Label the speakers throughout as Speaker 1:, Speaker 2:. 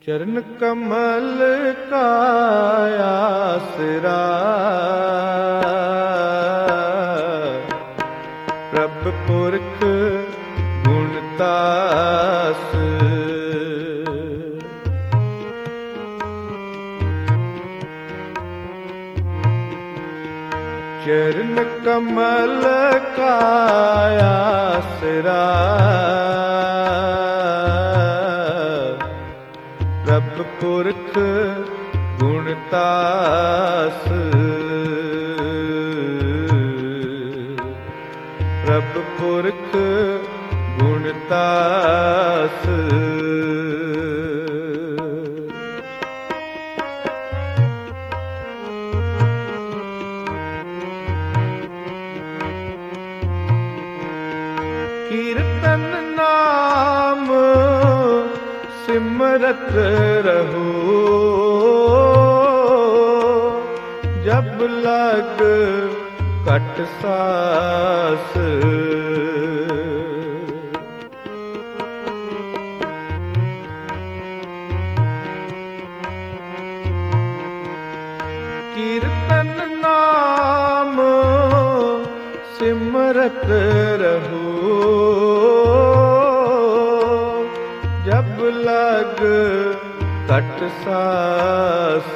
Speaker 1: चरण कमल का आसरा, प्रभ पुरख गुणतास। चरण कमल का आसरा, प्रभ पुरख गुणतास। प्रभ पुरख गुणतास। कीर्तन नाम सिमरत रहो, जब लग कट सास। कीर्तन नाम सिमरत रहो, जब लग कट सास।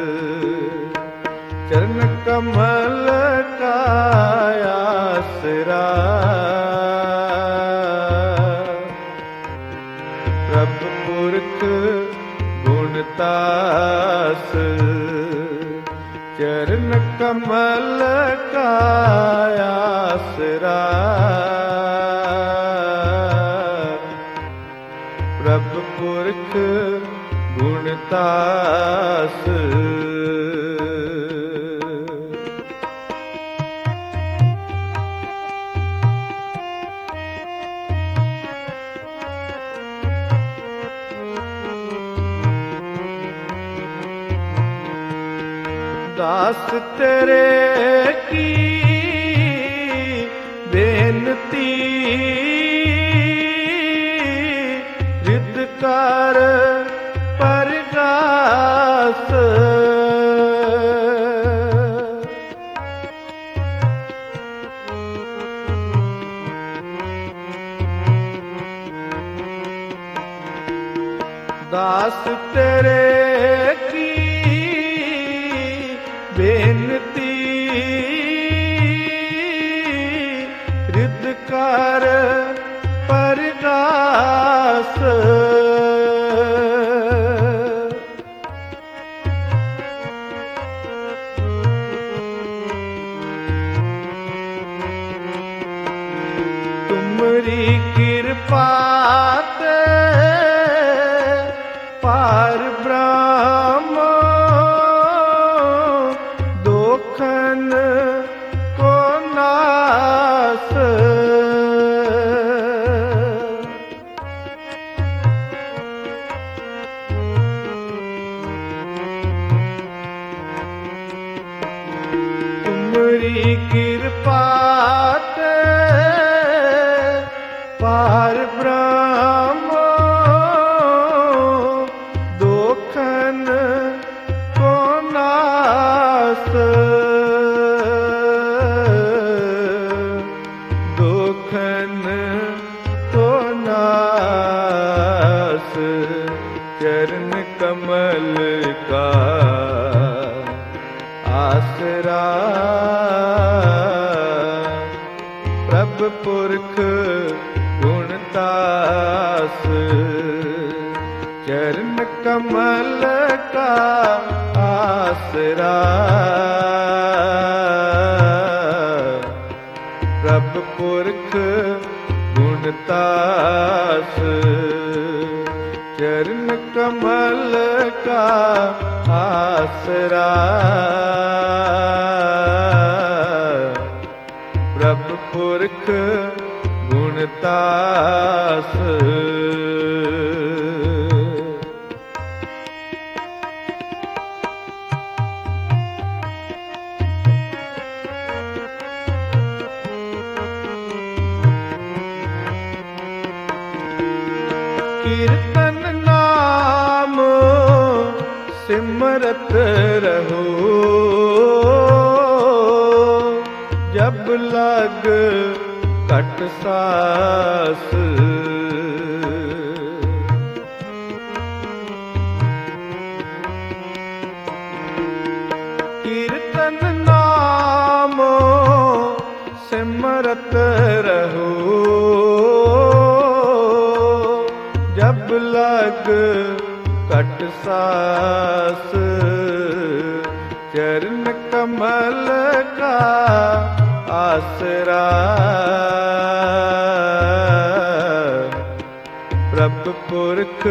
Speaker 1: चरण कमल का आसरा, प्रभ पुरख गुणतास। चरण कमल का आसरा, प्रभ पुरख गुणतास। दास तेरे की बेनती, रिद कर परगास। दास तेरे की बेनती, रिद कर परगास। तुमरी कृपा ते पार ब्रह्म, दोखन को नास। तुमरी कृपा ते पार ब्रह्म, दोखन को नास। दोखन को नास। चरण कमल का आसरा, प्रभ पुरख गुणतास। चरण कमल का आसरा, प्रभ पुरख गुणतास। चरण कमल का आसरा, प्रभ पुरख गुणतास। कीर्तन नाम सिमरत रहो जब लग कट सास। कीर्तन नामो सिमरत रहो जब लग कट सास। चरण कमल का आसरा प्रभु पुरख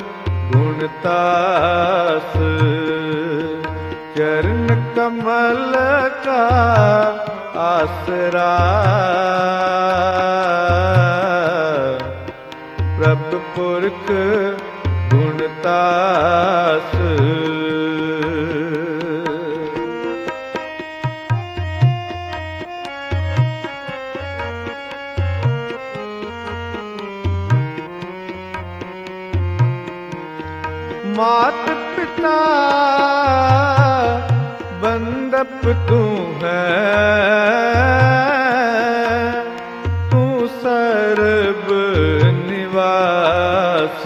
Speaker 1: गुणतास। चरण कमल का आसरा प्रभु पुरख गुणतास। मात पिता बंदप तू है, तू सर्व निवास।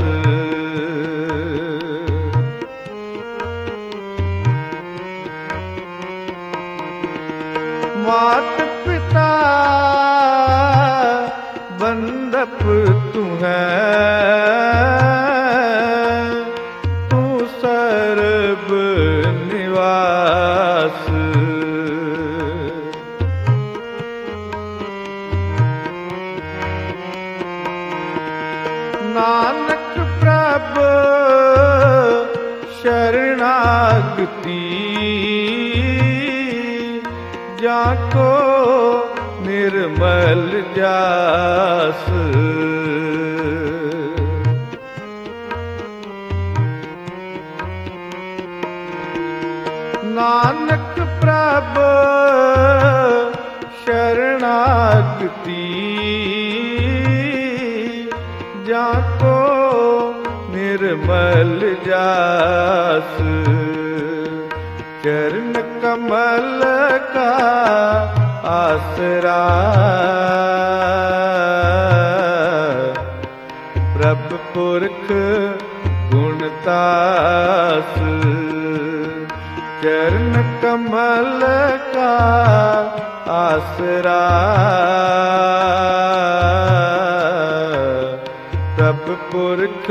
Speaker 1: मात पिता बंदप तू है, नानक प्रभु शरणागति जाको निर्मल जास। नानक प्रभु शरणागति जाको निर्मल जास। चरण कमल का आसरा प्रभु पुरख गुणतास। चरण कमल का आसरा प्रभु पुरख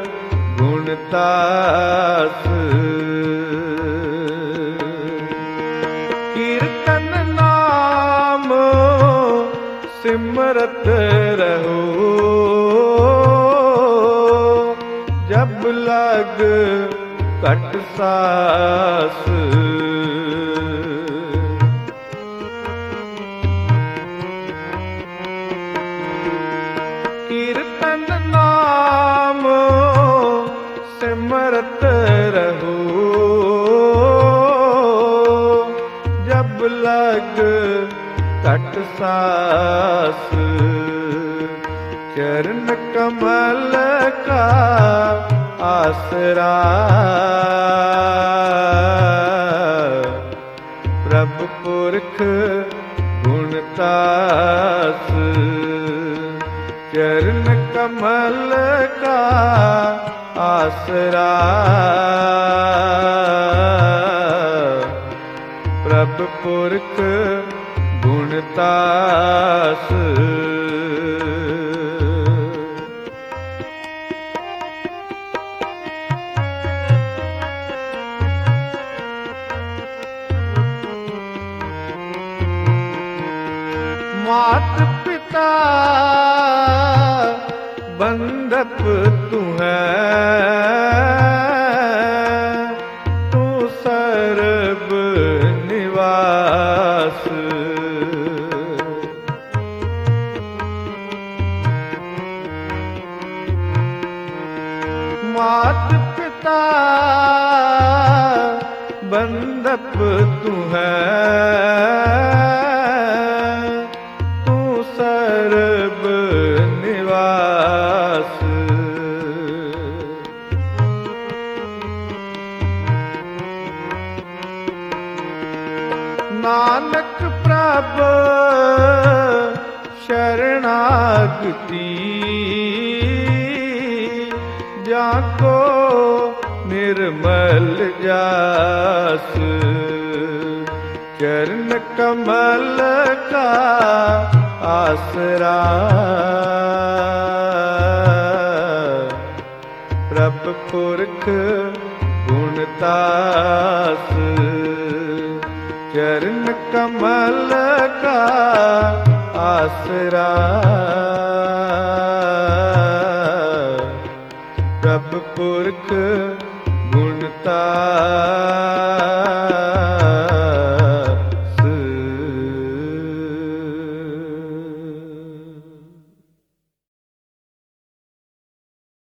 Speaker 1: गुणतास। कीर्तन नाम सिमरत रहो जब लग कट सास। कीर्तन नाम सिमरत रहो जब लग कट सास। चरण कमल का आसरा प्रभु पुरख गुणतास। चरण कमल का आसरा प्रभु पुरख गुणतास। मात पिता बंदप तू है, तू सर्व निवास। मात पिता बंदप तू है, सर्व निवास। प्रभ शरणागति जाको निर्मल जास चरण कमल का आसरा प्रभ पुरख गुणतास चरण कमल का आसरा प्रभ पुरख गुणतास